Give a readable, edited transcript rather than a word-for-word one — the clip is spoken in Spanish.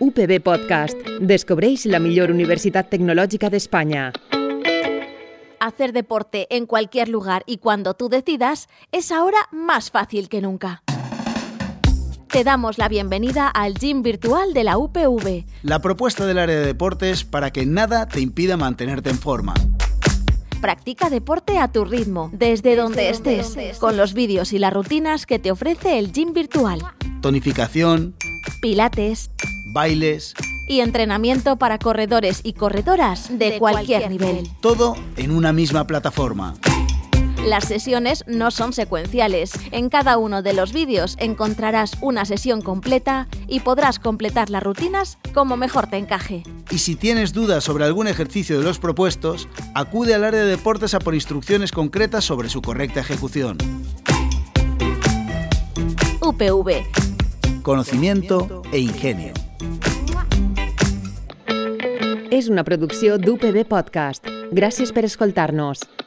UPB Podcast. Descobreix la millor universitat tecnològica d'Espanya. Hacer deporte en cualquier lugar y cuando tú decidas es ahora más fácil que nunca. Te damos la bienvenida al Gym Virtual de la UPV. La propuesta del área de deportes para que nada te impida mantenerte en forma. Practica deporte a tu ritmo, desde donde estés, con los vídeos y las rutinas que te ofrece el Gym Virtual. Tonificación, Pilates bailes, y entrenamiento para corredores y corredoras de cualquier nivel. todo en una misma plataforma. Las sesiones no son secuenciales. En cada uno de los vídeos encontrarás una sesión completa y podrás completar las rutinas como mejor te encaje. Y si tienes dudas sobre algún ejercicio de los propuestos, acude al área de deportes a por instrucciones concretas sobre su correcta ejecución. UPV. Conocimiento e ingenio. És una producció d'UPB Podcast. Gràcies per escoltar-nos.